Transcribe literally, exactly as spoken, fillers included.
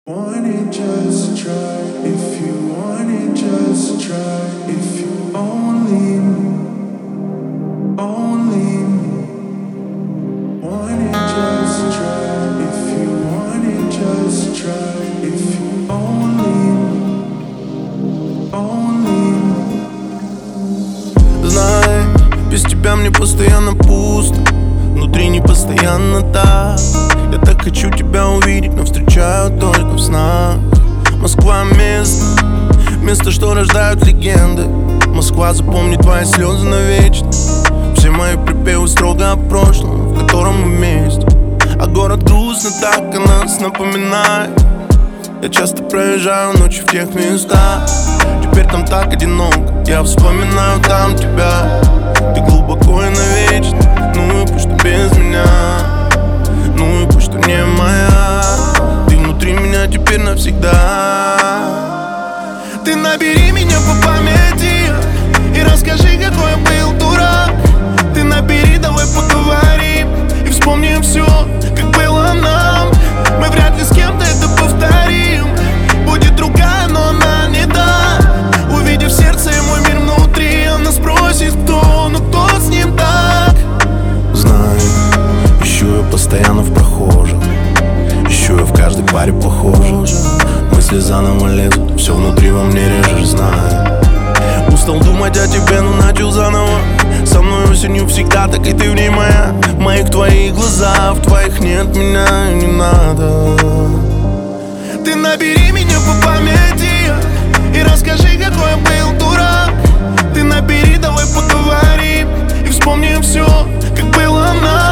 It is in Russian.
Want it, just try. If you want it, just try. If you only knew, only knew. Want it, just try. If you want it, just try. If you only knew, only knew. Знай, без тебя мне постоянно пусто, внутри не постоянно так. Я так хочу тебя увидеть, но встречаю только в снах. Москва место, место, что рождают легенды. Москва, запомни твои слезы навечно. Все мои припевы строго о прошлом, в котором мы вместе. А город грустно так о нас напоминает. Я часто проезжаю ночью в тех местах. Теперь там так одиноко, я вспоминаю там тебя. Ты глубоко и навечно, ну и пусть что без меня. Ну и пусть что не моя. Ты внутри меня теперь навсегда. Ты набери меня по памяти и расскажи, какой я был дурак. Ты набери, давай поговорим и вспомним все, как было нам. Мы вряд ли с кем-то это повторим. Будет другая, но она не та. Увидев сердце и мой мир внутри, она спросит, кто, ну кто с ним так. Знаю, ищу я постоянно в прохожих, ищу я в каждой паре похожих. Мысли заново лезут, все внутри во мне режешь, знаю. Устал думать о тебе, но начал заново. Со мной осенью всегда, так и ты в ней моя. В моих твоих глазах, в твоих нет меня, не надо. Ты набери меня по памяти и расскажи, какой я был дурак. Ты набери, давай поговорим и вспомним все, как было нам.